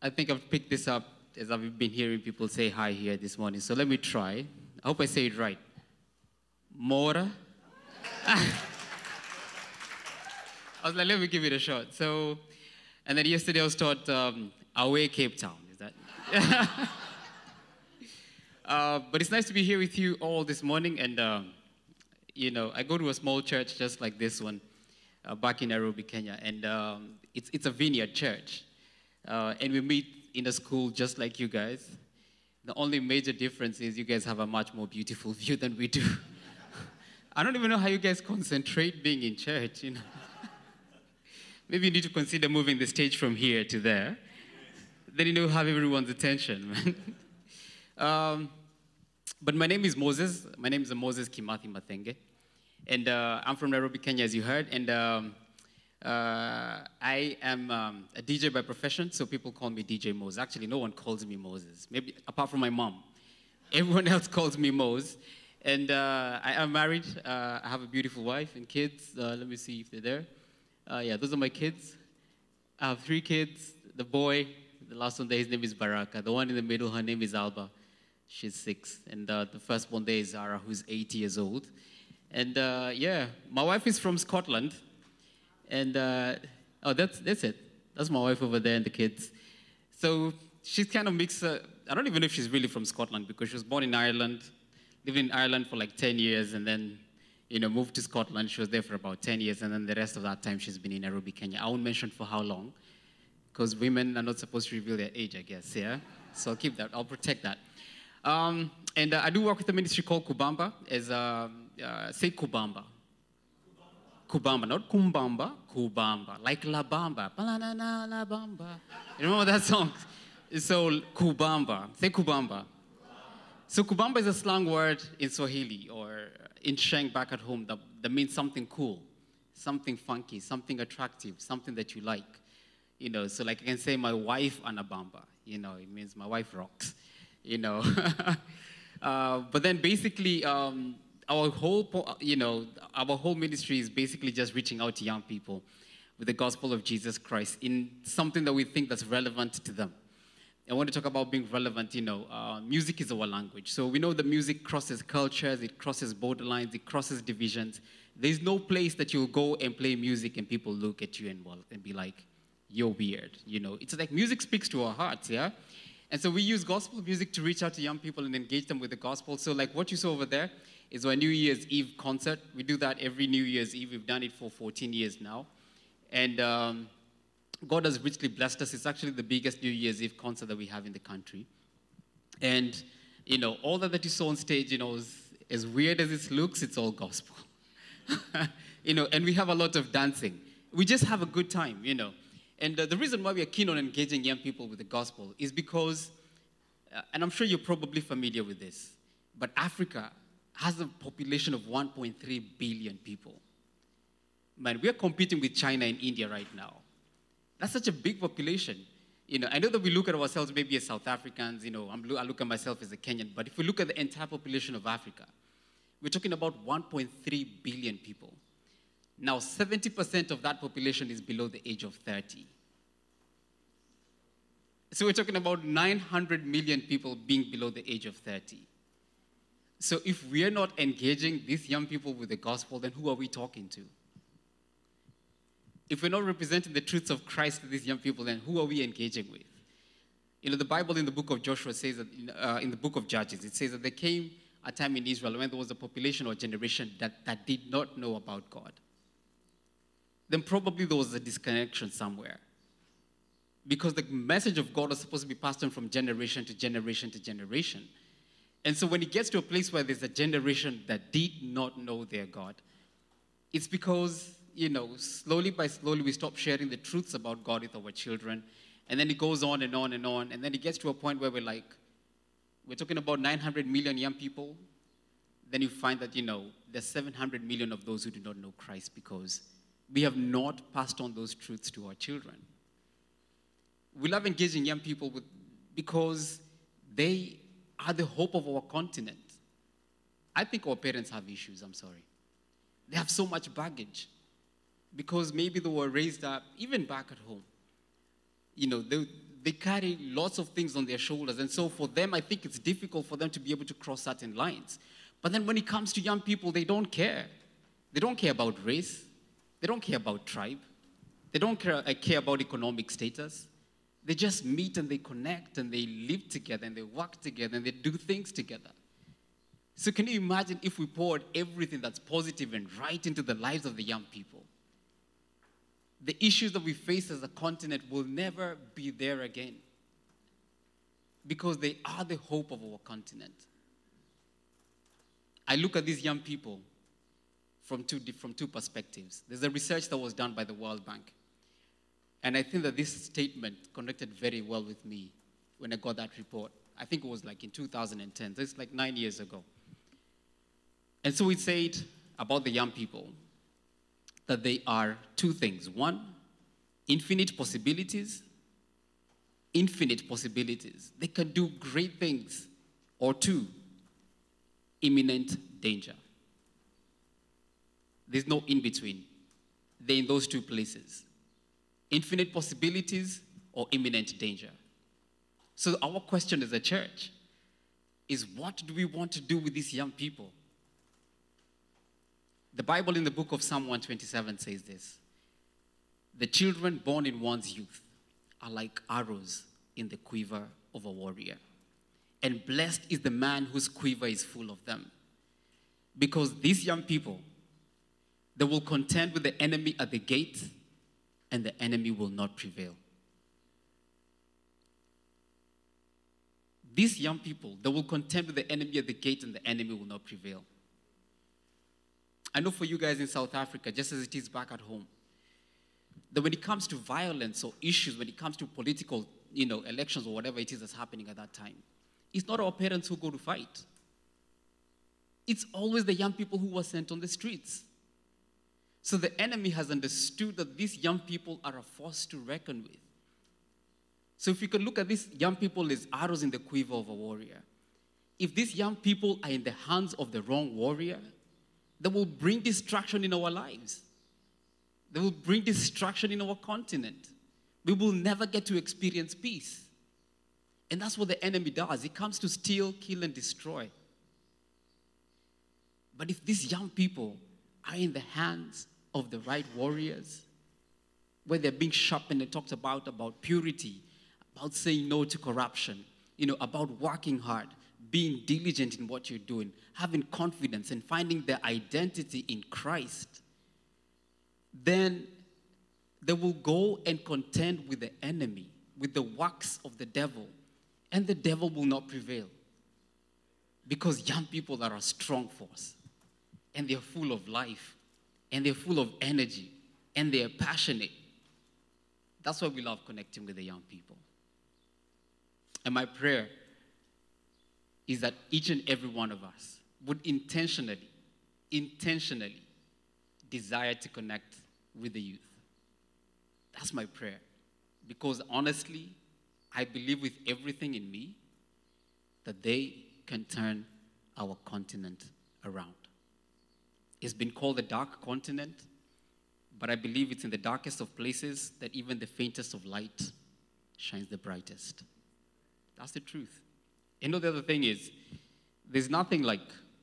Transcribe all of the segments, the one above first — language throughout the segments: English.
I think I've picked this up as I've been hearing people say hi here this morning. So let me try. I hope I say it right. Mora. I was like, let me give it a shot. So, and then yesterday I was taught Away Cape Town. Is that? But it's nice to be here with you all this morning. And, I go to a small church just like this one back in Nairobi, Kenya. And it's a vineyard church. And we meet in a school just like you guys. The only major difference is you guys have a much more beautiful view than we do. I don't even know how you guys concentrate being in church, Maybe you need to consider moving the stage from here to there. Then have everyone's attention, man. But my name is Moses. My name is Moses Kimathi Mathenge. And I'm from Nairobi, Kenya, as you heard. And I am a DJ by profession, so people call me DJ Moses. Actually, no one calls me Moses, maybe apart from my mom. Everyone else calls me Moses. And I am married. I have a beautiful wife and kids. Let me see if they're there. Those are my kids. I have 3 kids. The boy, the last one there, his name is Baraka. The one in the middle, her name is Alba. She's 6. And the first one there is Zara, who's 8 years old. And my wife is from Scotland. And that's it. That's my wife over there and the kids. So she's kind of mixed. I don't even know if she's really from Scotland because she was born in Ireland, lived in Ireland for like 10 years, and then moved to Scotland. She was there for about 10 years, and then the rest of that time she's been in Nairobi, Kenya. I won't mention for how long, because women are not supposed to reveal their age, I guess, yeah? So I'll keep that. I'll protect that. And I do work with a ministry called Kubamba, say Kubamba. Kubamba, not Kumbamba, Kubamba, like La Bamba. Ba-la-na-na, La Bamba. You remember that song? So Kubamba, say Kubamba. So Kubamba is a slang word in Swahili or in Sheng back at home that means something cool, something funky, something attractive, something that you like. So like I can say my wife Anabamba, it means my wife rocks, But then basically our whole ministry is basically just reaching out to young people with the gospel of Jesus Christ in something that we think that's relevant to them. I want to talk about being relevant, music is our language. So we know that music crosses cultures, it crosses borderlines, it crosses divisions. There's no place that you'll go and play music and people look at you and be like, you're weird, It's like music speaks to our hearts, yeah? And so we use gospel music to reach out to young people and engage them with the gospel. So like what you saw over there is our New Year's Eve concert. We do that every New Year's Eve. We've done it for 14 years now. And God has richly blessed us. It's actually the biggest New Year's Eve concert that we have in the country. And, all that you saw on stage, as weird as it looks, it's all gospel. And we have a lot of dancing. We just have a good time, And the reason why we are keen on engaging young people with the gospel is because, and I'm sure you're probably familiar with this, but Africa has a population of 1.3 billion people. Man, we are competing with China and India right now. That's such a big population. I know that we look at ourselves maybe as South Africans, I look at myself as a Kenyan, but if we look at the entire population of Africa, we're talking about 1.3 billion people. Now, 70% of that population is below the age of 30. So we're talking about 900 million people being below the age of 30. So if we're not engaging these young people with the gospel, then who are we talking to? If we're not representing the truths of Christ to these young people, then who are we engaging with? The Bible in the book of Joshua says that, in the book of Judges, it says that there came a time in Israel when there was a population or generation that did not know about God. Then probably there was a disconnection somewhere. Because the message of God was supposed to be passed on from generation to generation to generation. And so when it gets to a place where there's a generation that did not know their God, it's because slowly by slowly, we stop sharing the truths about God with our children. And then it goes on and on and on. And then it gets to a point where we're talking about 900 million young people. Then you find that, there's 700 million of those who do not know Christ because we have not passed on those truths to our children. We love engaging young people because they are the hope of our continent. I think our parents have issues, I'm sorry. They have so much baggage. Because maybe they were raised up, even back at home. They carry lots of things on their shoulders. And so for them, I think it's difficult for them to be able to cross certain lines. But then when it comes to young people, they don't care. They don't care about race. They don't care about tribe. They don't care about economic status. They just meet and they connect and they live together and they work together and they do things together. So can you imagine if we poured everything that's positive and right into the lives of the young people? The issues that we face as a continent will never be there again because they are the hope of our continent. I look at these young people from two perspectives. There's a research that was done by the World Bank. And I think that this statement connected very well with me when I got that report. I think it was like in 2010. So it's like 9 years ago. And so it said about the young people that they are two things. One, infinite possibilities. Infinite possibilities. They can do great things. Or two, imminent danger. There's no in between. They're in those two places. Infinite possibilities or imminent danger. So our question as a church is, what do we want to do with these young people? The Bible in the book of Psalm 127 says this: the children born in one's youth are like arrows in the quiver of a warrior. And blessed is the man whose quiver is full of them. Because these young people, they will contend with the enemy at the gate, and the enemy will not prevail. These young people, they will contend with the enemy at the gate, and the enemy will not prevail. I know for you guys in South Africa, just as it is back at home, that when it comes to violence or issues, when it comes to political, elections or whatever it is that's happening at that time, it's not our parents who go to fight. It's always the young people who were sent on the streets. So the enemy has understood that these young people are a force to reckon with. So if you can look at these young people as arrows in the quiver of a warrior, if these young people are in the hands of the wrong warrior, they will bring destruction in our lives. They will bring destruction in our continent. We will never get to experience peace. And that's what the enemy does. He comes to steal, kill, and destroy. But if these young people are in the hands of the right warriors, where they're being sharpened and talked about purity, about saying no to corruption, about working hard, being diligent in what you're doing, having confidence and finding their identity in Christ, then they will go and contend with the enemy, with the works of the devil, and the devil will not prevail. Because young people are a strong force, and they're full of life, and they're full of energy, and they're passionate. That's why we love connecting with the young people. And my prayer is that each and every one of us would intentionally desire to connect with the youth. That's my prayer. Because honestly, I believe with everything in me that they can turn our continent around. It's been called the dark continent, but I believe it's in the darkest of places that even the faintest of light shines the brightest. That's the truth. The other thing is, there's nothing like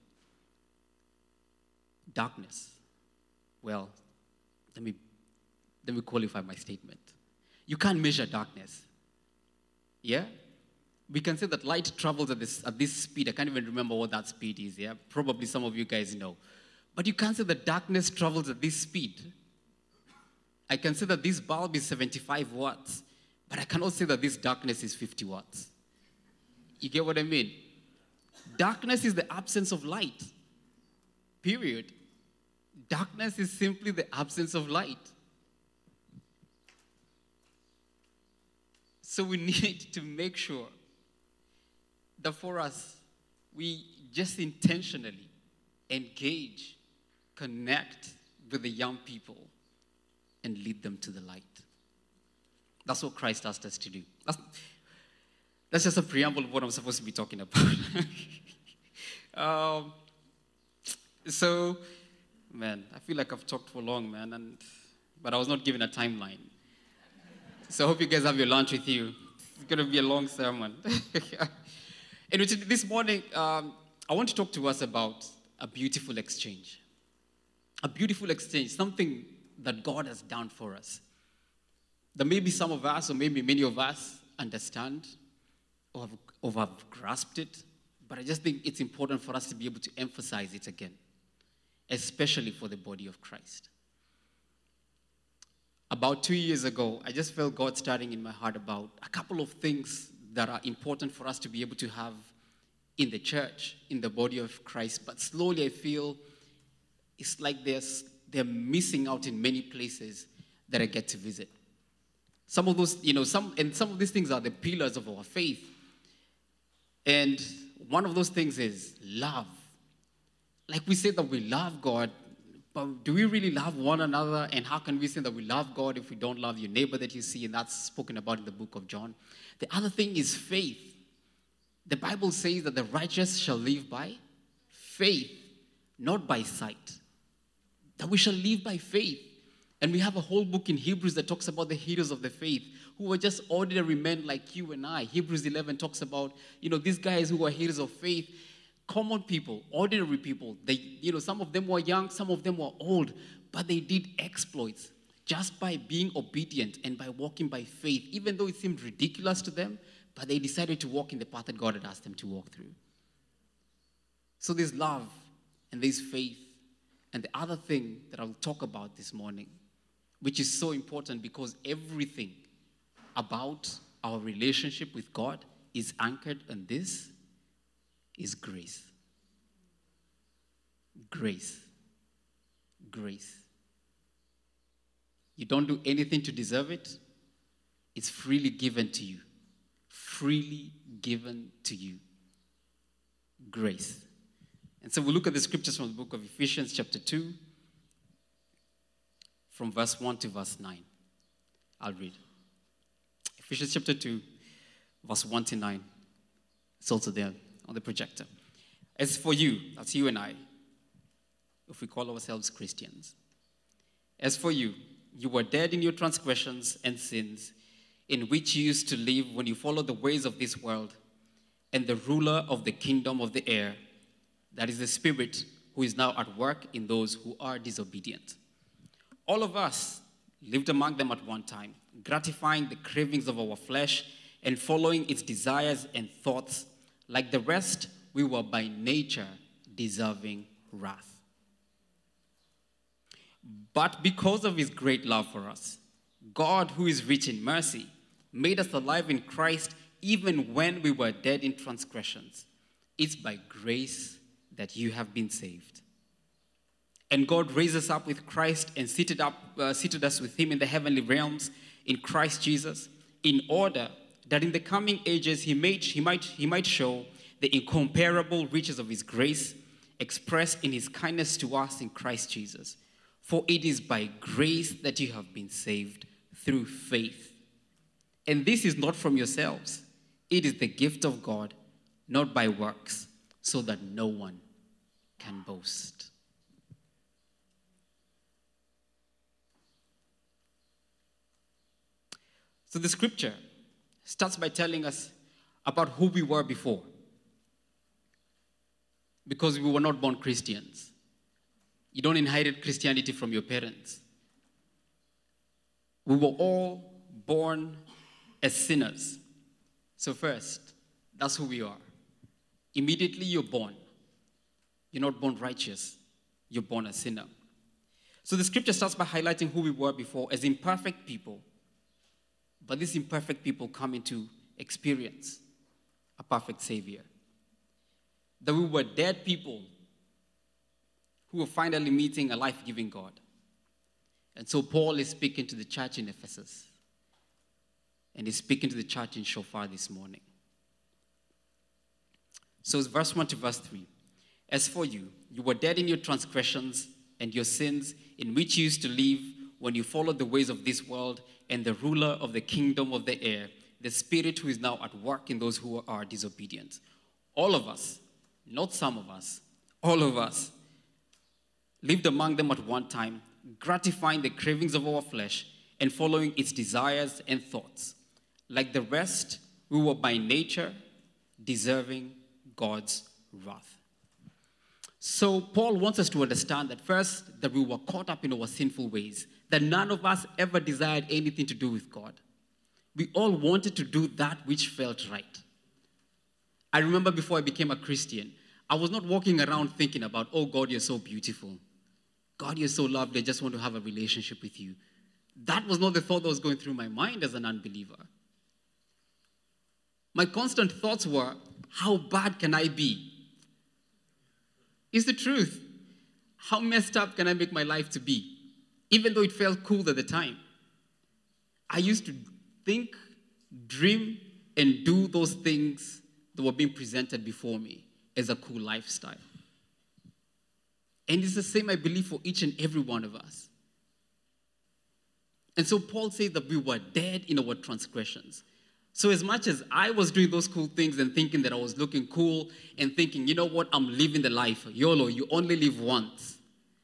darkness. Well, let me qualify my statement. You can't measure darkness. Yeah? We can say that light travels at this speed. I can't even remember what that speed is, yeah? Probably some of you guys know. But you can't say that darkness travels at this speed. I can say that this bulb is 75 watts, but I cannot say that this darkness is 50 watts. You get what I mean? Darkness is the absence of light. Period. Darkness is simply the absence of light. So we need to make sure that for us, we just intentionally engage, connect with the young people, and lead them to the light. That's what Christ asked us to do. That's just a preamble of what I'm supposed to be talking about. So, man, I feel like I've talked for long, man, but I was not given a timeline. So I hope you guys have your lunch with you. It's going to be a long sermon. And this morning, I want to talk to us about a beautiful exchange. A beautiful exchange, something that God has done for us. That maybe some of us, or maybe many of us, understand or have grasped it. But I just think it's important for us to be able to emphasize it again, especially for the body of Christ. About 2 years ago, I just felt God starting in my heart about a couple of things that are important for us to be able to have in the church, in the body of Christ. But slowly I feel it's like they're missing out in many places that I get to visit. Some of those, some of these things are the pillars of our faith. And one of those things is love. Like we say that we love God, but do we really love one another? And how can we say that we love God if we don't love your neighbor that you see? And that's spoken about in the book of John. The other thing is faith. The Bible says that the righteous shall live by faith, not by sight. That we shall live by faith. And we have a whole book in Hebrews that talks about the heroes of the faith, who were just ordinary men like you and I. Hebrews 11 talks about, these guys who were heroes of faith, common people, ordinary people. They, some of them were young, some of them were old, but they did exploits just by being obedient and by walking by faith, even though it seemed ridiculous to them, but they decided to walk in the path that God had asked them to walk through. So there's love and there's faith. And the other thing that I'll talk about this morning, which is so important because everything about our relationship with God is anchored on this, is grace. Grace. Grace. You don't do anything to deserve it. It's freely given to you. Freely given to you. Grace. And so we'll look at the scriptures from the book of Ephesians chapter 2, from verse 1 to verse 9. I'll read. Ephesians chapter 2, verse 1 to 9. It's also there on the projector. As for you, that's you and I, if we call ourselves Christians. As for you, you were dead in your transgressions and sins, in which you used to live when you followed the ways of this world and the ruler of the kingdom of the air, that is the Spirit who is now at work in those who are disobedient. All of us lived among them at one time, gratifying the cravings of our flesh and following its desires and thoughts. Like the rest, we were by nature deserving wrath. But because of his great love for us, God, who is rich in mercy, made us alive in Christ even when we were dead in transgressions. It's by grace that you have been saved. And God raised us up with Christ and seated us with him in the heavenly realms in Christ Jesus, in order that in the coming ages he might show the incomparable riches of his grace expressed in his kindness to us in Christ Jesus. For it is by grace that you have been saved through faith. And this is not from yourselves. It is the gift of God, not by works, so that no one can boast. So the scripture starts by telling us about who we were before. Because we were not born Christians. You don't inherit Christianity from your parents. We were all born as sinners. So first, that's who we are. Immediately you're born. You're not born righteous. You're born a sinner. So the scripture starts by highlighting who we were before as imperfect people. But these imperfect people come into experience a perfect Savior. That we were dead people who were finally meeting a life-giving God. And so Paul is speaking to the church in Ephesus. And he's speaking to the church in Shofar this morning. So it's verse 1 to verse 3. As for you, you were dead in your transgressions and your sins, in which you used to live when you followed the ways of this world and the ruler of the kingdom of the air, the spirit who is now at work in those who are disobedient. All of us, not some of us, all of us, lived among them at one time, gratifying the cravings of our flesh and following its desires and thoughts. Like the rest, We were by nature deserving God's wrath. So Paul wants us to understand that first, that we were caught up in our sinful ways, that none of us ever desired anything to do with God. We all wanted to do that which felt right. I remember before I became a Christian, I was not walking around thinking about, oh God, you're so beautiful. God, you're so lovely. I just want to have a relationship with you. That was not the thought that was going through my mind as an unbeliever. My constant thoughts were, how bad can I be? It's the truth. How messed up can I make my life to be? Even though it felt cool at the time. I used to think, dream, and do those things that were being presented before me as a cool lifestyle. And it's the same, I believe, for each and every one of us. And so Paul says that we were dead in our transgressions. So as much as I was doing those cool things and thinking that I was looking cool and thinking, you know what, I'm living the life. YOLO, you only live once.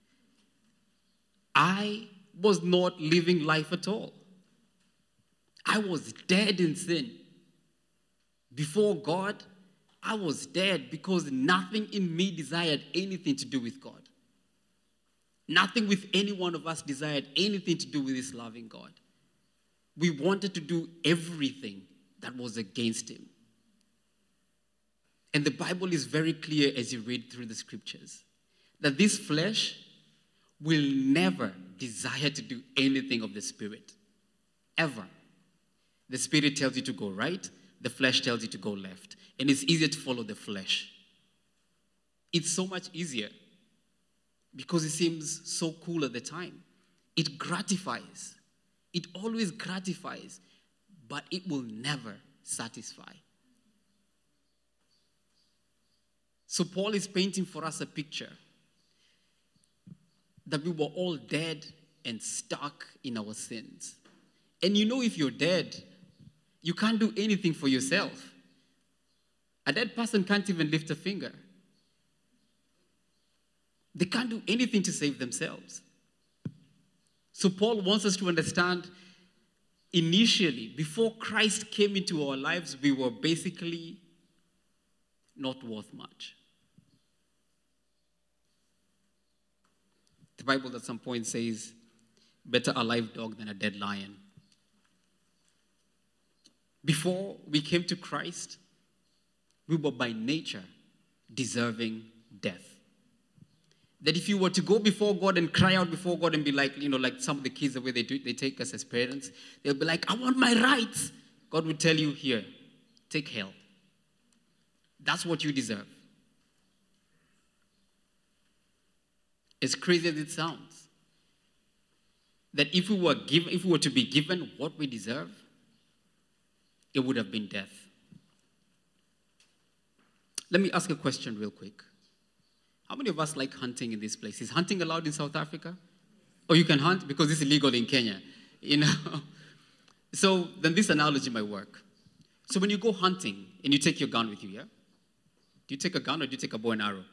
I was not living life at all. I was dead in sin. Before God, I was dead because nothing in me desired anything to do with God. Nothing with any one of us desired anything to do with this loving God. We wanted to do everything that was against him. And the Bible is very clear as you read through the scriptures that this flesh will never desire to do anything of the Spirit. Ever. The Spirit tells you to go right, the flesh tells you to go left. And it's easier to follow the flesh. It's so much easier because it seems so cool at the time. It gratifies. It always gratifies, but it will never satisfy. So Paul is painting for us a picture that we were all dead and stuck in our sins. And you know, if you're dead, you can't do anything for yourself. A dead person can't even lift a finger. They can't do anything to save themselves. So Paul wants us to understand, initially, before Christ came into our lives, we were basically not worth much. The Bible at some point says, better a live dog than a dead lion. Before we came to Christ, we were by nature deserving death. That if you were to go before God and cry out before God and be like, like some of the kids, the way they take us as parents, they'll be like, I want my rights. God would tell you, here, take hell. That's what you deserve. As crazy as it sounds, that if we were to be given what we deserve, it would have been death. Let me ask a question real quick. How many of us like hunting in this place? Is hunting allowed in South Africa? Or you can hunt because it's illegal in Kenya, So then this analogy might work. So when you go hunting and you take your gun with you, yeah? Do you take a gun or do you take a bow and arrow?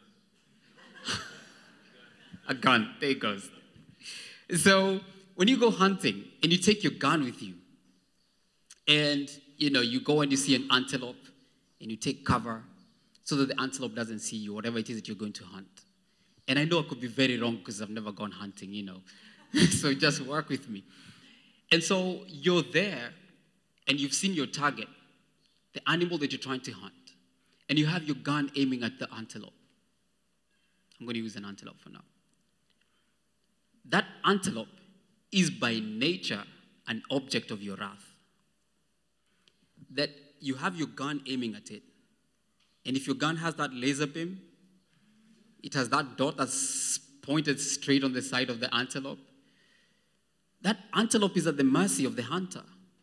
A gun, there it goes. So when you go hunting and you take your gun with you, and you go and you see an antelope and you take cover so that the antelope doesn't see you, whatever it is that you're going to hunt. And I know I could be very wrong because I've never gone hunting, So just work with me. And so you're there and you've seen your target, the animal that you're trying to hunt, and you have your gun aiming at the antelope. I'm going to use an antelope for now. That antelope is by nature an object of your wrath. That you have your gun aiming at it. And if your gun has that laser beam, it has that dot that's pointed straight on the side of the antelope. That antelope is at the mercy of the hunter.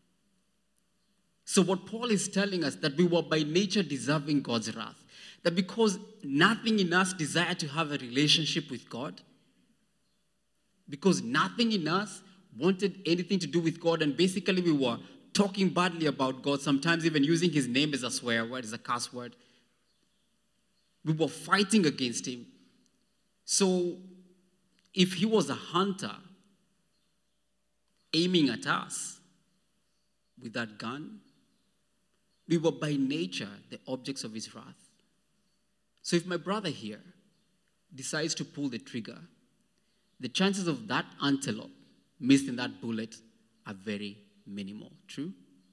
So what Paul is telling us, that we were by nature deserving God's wrath. That because nothing in us desired to have a relationship with God, because nothing in us wanted anything to do with God, and basically we were talking badly about God, sometimes even using his name as a swear word, as a curse word. We were fighting against him. So if he was a hunter aiming at us with that gun, We were by nature the objects of his wrath. So if my brother here decides to pull the trigger, the chances of that antelope missing that bullet are very minimal. True?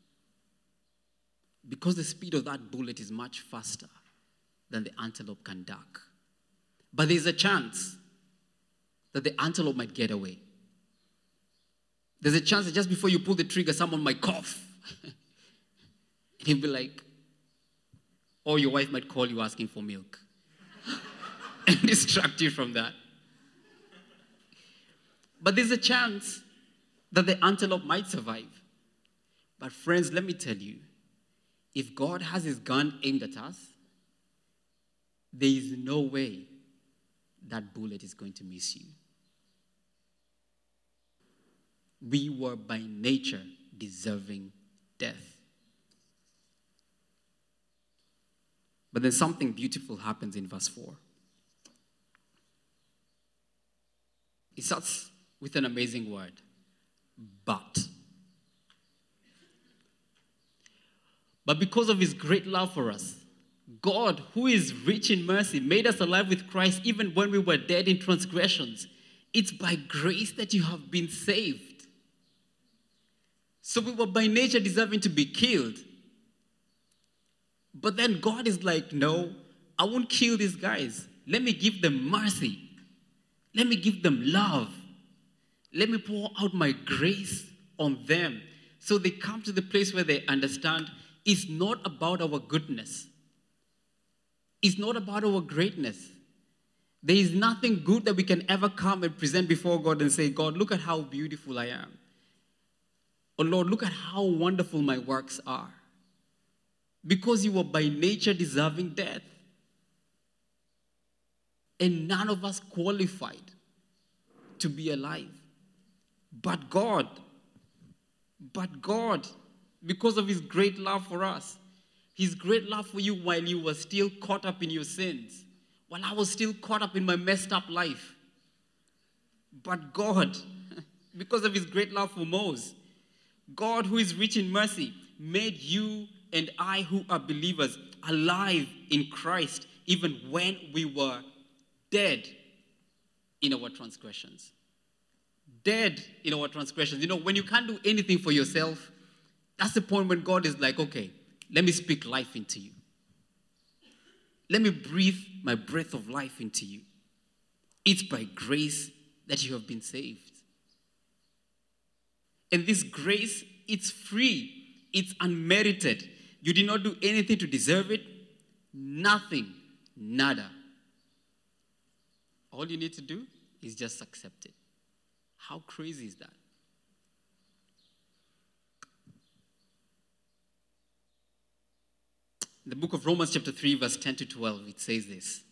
Because the speed of that bullet is much faster than the antelope can duck. But there's a chance that the antelope might get away. There's a chance that just before you pull the trigger, someone might cough. And he'll be like, or your wife might call you asking for milk and distract you from that. But there's a chance that the antelope might survive. But friends, let me tell you, if God has his gun aimed at us, there is no way that bullet is going to miss you. We were by nature deserving death. But then something beautiful happens in verse 4. It starts with an amazing word, but. But because of his great love for us, God, who is rich in mercy, made us alive with Christ even when we were dead in transgressions. It's by grace that you have been saved. So we were by nature deserving to be killed. But then God is like, no, I won't kill these guys. Let me give them mercy. Let me give them love. Let me pour out my grace on them so they come to the place where they understand it's not about our goodness. It's not about our greatness. There is nothing good that we can ever come and present before God and say, God, look at how beautiful I am. Or Lord, look at how wonderful my works are. Because you were by nature deserving death. And none of us qualified to be alive. But God, because of his great love for us, his great love for you while you were still caught up in your sins, while I was still caught up in my messed up life. But God, because of his great love for Moses, God, who is rich in mercy, made you and I who are believers alive in Christ even when we were dead in our transgressions. Dead in our transgressions. You know, when you can't do anything for yourself, that's the point when God is like, okay, let me speak life into you. Let me breathe my breath of life into you. It's by grace that you have been saved. And this grace, it's free. It's unmerited. You did not do anything to deserve it. Nothing. Nada. All you need to do is just accept it. How crazy is that? In the book of Romans chapter 3, verse 10 to 12, it says this.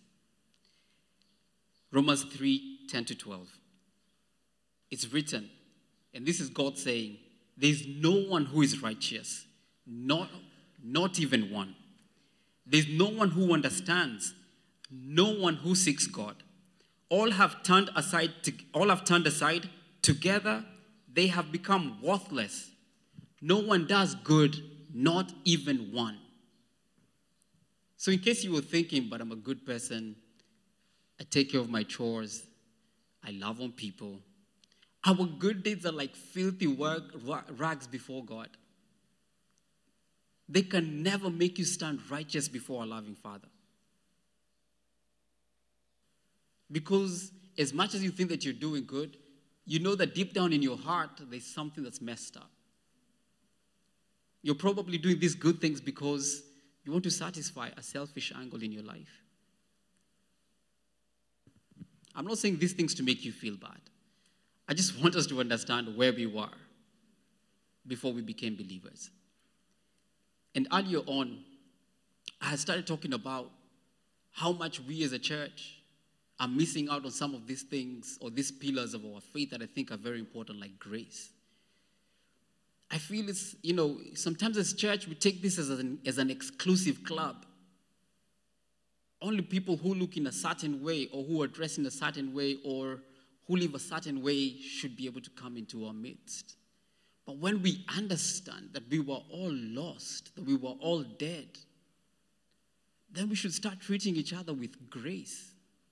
Romans 3, 10 to 12. It's written, and this is God saying, there is no one who is righteous, not even one. There is no one who understands, no one who seeks God. All have turned aside. Together, they have become worthless. No one does good, not even one. So in case you were thinking, but I'm a good person, I take care of my chores, I love on people, our good deeds are like filthy rags before God. They can never make you stand righteous before a loving Father. Because as much as you think that you're doing good, you know that deep down in your heart, there's something that's messed up. You're probably doing these good things because you want to satisfy a selfish angle in your life. I'm not saying these things to make you feel bad. I just want us to understand where we were before we became believers. And earlier on, I had started talking about how much we as a church are missing out on some of these things or these pillars of our faith that I think are very important, like grace. I feel it's, sometimes as church, we take this as an exclusive club. Only people who look in a certain way or who are dressed in a certain way or who live a certain way should be able to come into our midst. But when we understand that we were all lost, that we were all dead, then we should start treating each other with grace.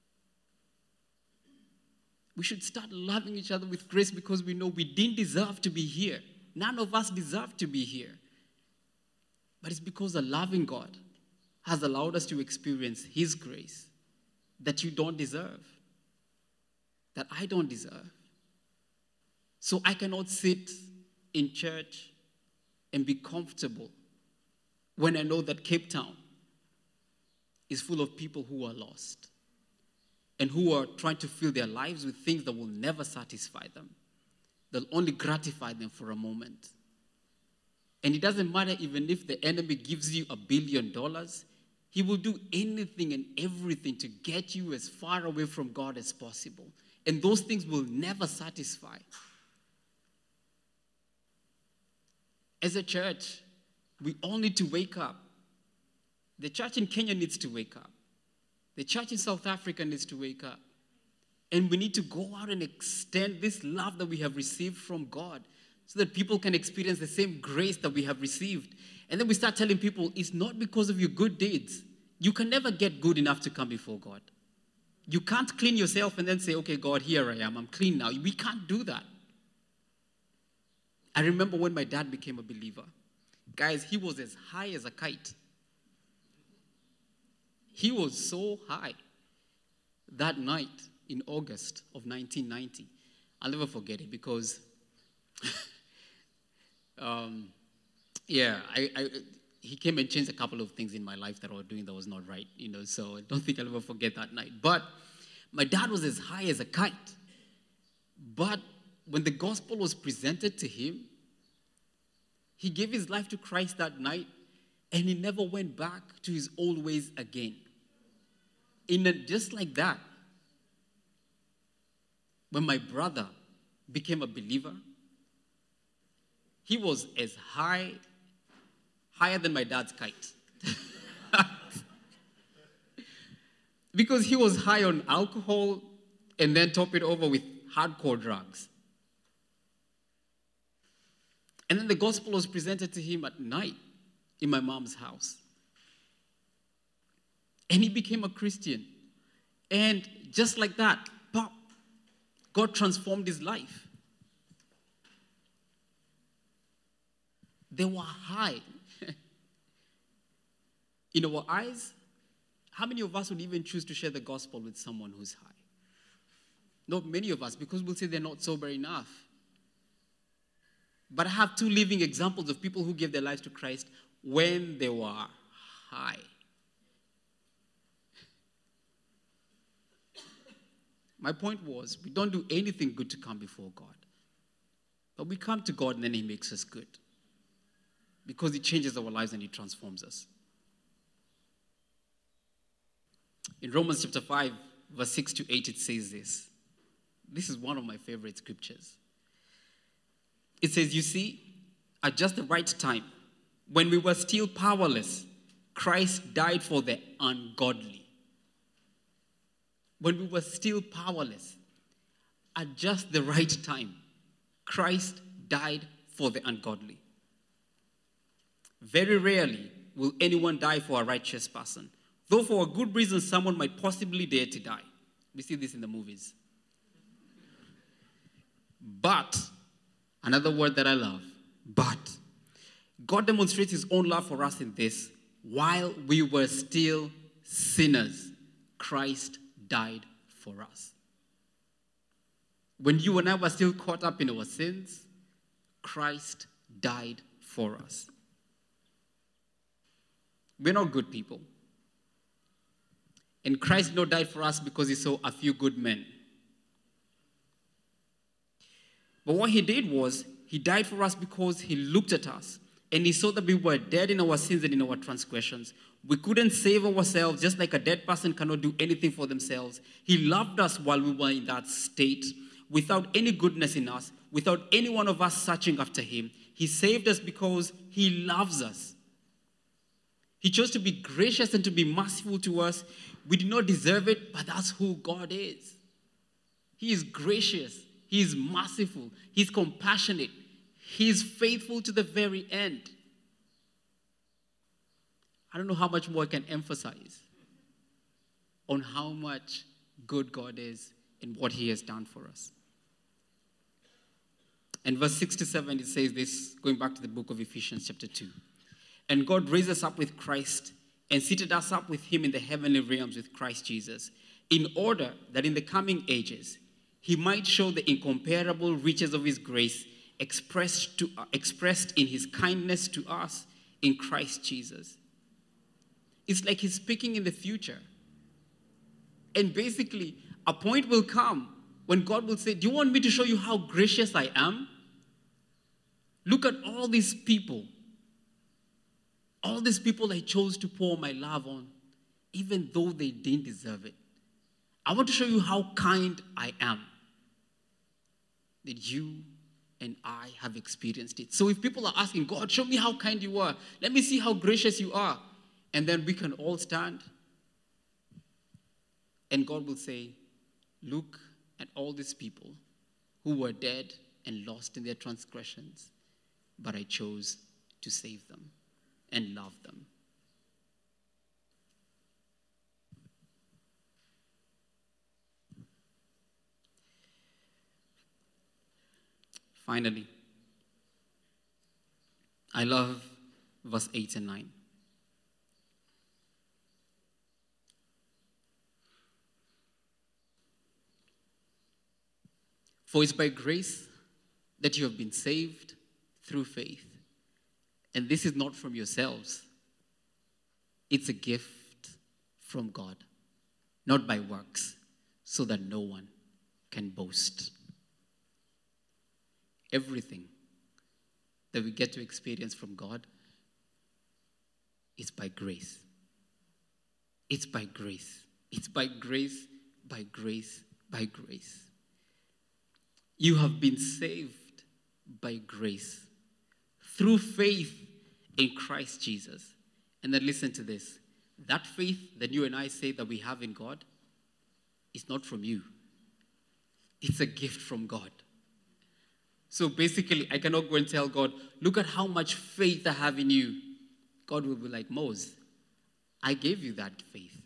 We should start loving each other with grace because we know we didn't deserve to be here. None of us deserve to be here. But it's because a loving God has allowed us to experience His grace that you don't deserve, that I don't deserve. So I cannot sit in church and be comfortable when I know that Cape Town is full of people who are lost and who are trying to fill their lives with things that will never satisfy them. They'll only gratify them for a moment. And it doesn't matter even if the enemy gives you $1 billion, he will do anything and everything to get you as far away from God as possible. And those things will never satisfy. As a church, we all need to wake up. The church in Kenya needs to wake up. The church in South Africa needs to wake up. And we need to go out and extend this love that we have received from God so that people can experience the same grace that we have received. And then we start telling people, it's not because of your good deeds. You can never get good enough to come before God. You can't clean yourself and then say, okay, God, here I am. I'm clean now. We can't do that. I remember when my dad became a believer. Guys, he was as high as a kite. He was so high that night in August of 1990. I'll never forget it because, he came and changed a couple of things in my life that I was doing that was not right, so I don't think I'll ever forget that night. But my dad was as high as a kite. But when the gospel was presented to him, he gave his life to Christ that night, and he never went back to his old ways again. Just like that, when my brother became a believer, he was as higher than my dad's kite. Because he was high on alcohol and then top it over with hardcore drugs. And then the gospel was presented to him at night in my mom's house. And he became a Christian. And just like that, pop, God transformed his life. They were high. In our eyes, how many of us would even choose to share the gospel with someone who's high? Not many of us, because we'll say they're not sober enough. But I have two living examples of people who gave their lives to Christ when they were high. My point was, we don't do anything good to come before God. But we come to God and then He makes us good. Because He changes our lives and He transforms us. In Romans chapter 5, verse 6 to 8, it says this. This is one of my favorite scriptures. It says, you see, at just the right time, when we were still powerless, Christ died for the ungodly. When we were still powerless, at just the right time, Christ died for the ungodly. Very rarely will anyone die for a righteous person, though for a good reason someone might possibly dare to die. We see this in the movies. But, another word that I love, but, God demonstrates His own love for us in this: while we were still sinners, Christ died for us. When you and I were still caught up in our sins, Christ died for us. We're not good people. And Christ did not die for us because He saw a few good men. But what He did was, He died for us because He looked at us and He saw that we were dead in our sins and in our transgressions. We couldn't save ourselves, just like a dead person cannot do anything for themselves. He loved us while we were in that state, without any goodness in us, without any one of us searching after Him. He saved us because He loves us. He chose to be gracious and to be merciful to us. We did not deserve it, but that's who God is. He is gracious. He is merciful. He's compassionate. He is faithful to the very end. I don't know how much more I can emphasize on how much good God is and what he has done for us. And verse 6 to 7, it says this, going back to the book of Ephesians chapter 2. And God raised us up with Christ and seated us up with him in the heavenly realms with Christ Jesus, in order that in the coming ages he might show the incomparable riches of his grace expressed in his kindness to us in Christ Jesus. It's like he's speaking in the future. And basically, a point will come when God will say, do you want me to show you how gracious I am? Look at all these people I chose to pour my love on, even though they didn't deserve it. I want to show you how kind I am, that you and I have experienced it. So if people are asking, God, show me how kind you are, let me see how gracious you are, and then we can all stand, and God will say, look at all these people who were dead and lost in their transgressions, but I chose to save them and love them. Finally, I love verse 8 and 9. For it's by grace that you have been saved through faith. And this is not from yourselves. It's a gift from God, not by works, so that no one can boast. Everything that we get to experience from God is by grace. It's by grace. It's by grace, by grace, by grace. You have been saved by grace through faith in Christ Jesus. And then listen to this. That faith that you and I say that we have in God is not from you. It's a gift from God. So basically, I cannot go and tell God, look at how much faith I have in you. God will be like, Moses, I gave you that faith.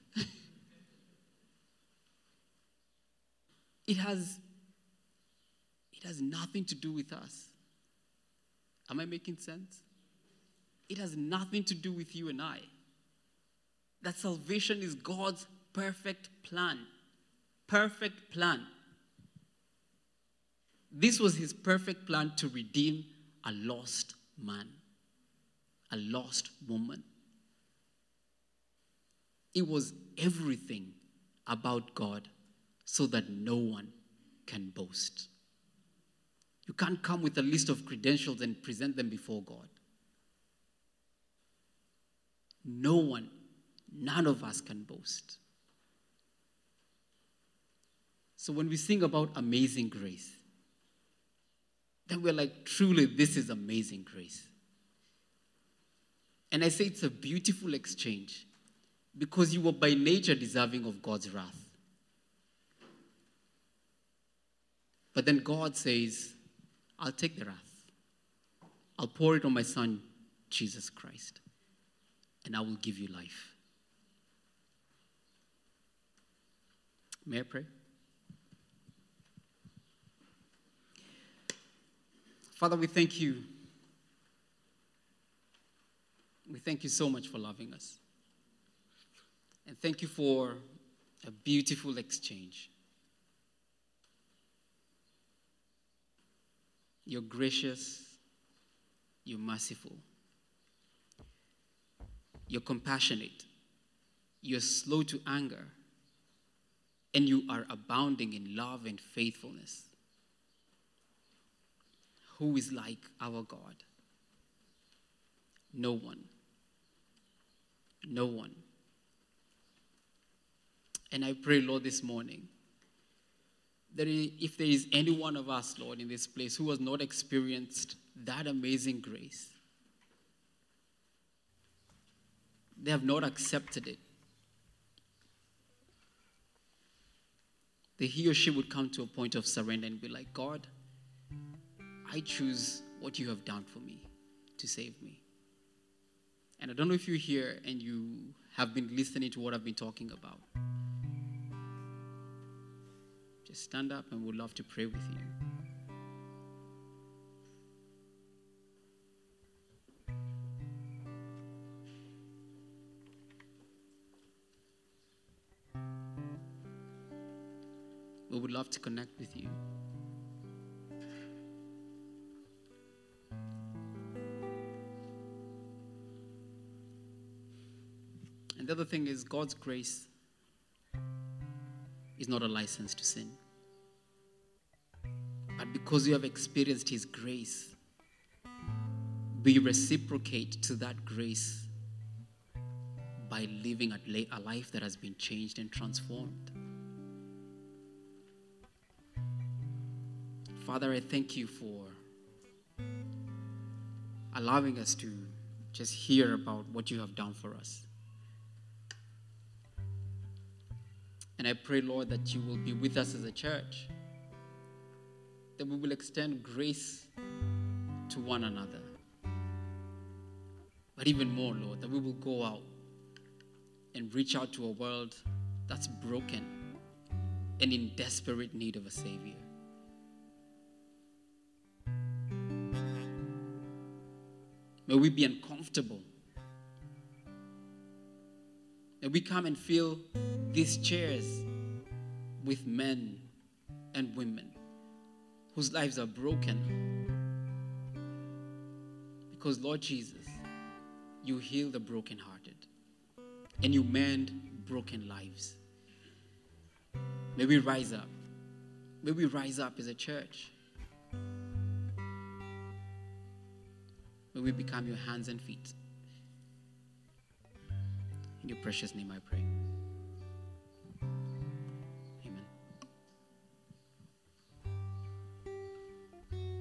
It has nothing to do with us. Am I making sense? It has nothing to do with you and I. That salvation is God's perfect plan. Perfect plan. This was his perfect plan to redeem a lost man, a lost woman. It was everything about God so that no one can boast. You can't come with a list of credentials and present them before God. No one, none of us can boast. So when we sing about amazing grace, then we're like, truly, this is amazing grace. And I say it's a beautiful exchange because you were by nature deserving of God's wrath. But then God says, I'll take the wrath. I'll pour it on my son, Jesus Christ, and I will give you life. May I pray? Father, we thank you. We thank you so much for loving us. And thank you for a beautiful exchange. You're gracious. You're merciful. You're compassionate. You're slow to anger. And you are abounding in love and faithfulness. Who is like our God? No one. No one. And I pray, Lord, this morning, that if there is any one of us, Lord, in this place who has not experienced that amazing grace, they have not accepted it, that he or she would come to a point of surrender and be like, God, I choose what you have done for me to save me. And I don't know if you're here and you have been listening to what I've been talking about. Just stand up and we'd love to pray with you. We would love to connect with you. And the other thing is, God's grace is not a license to sin. But because you have experienced His grace, we reciprocate to that grace by living a life that has been changed and transformed. Father, I thank you for allowing us to just hear about what you have done for us. And I pray, Lord, that you will be with us as a church, that we will extend grace to one another. But even more, Lord, that we will go out and reach out to a world that's broken and in desperate need of a Savior. May we be uncomfortable. May we come and fill these chairs with men and women whose lives are broken. Because, Lord Jesus, you heal the brokenhearted and you mend broken lives. May we rise up. May we rise up as a church. May we become your hands and feet. In your precious name I pray.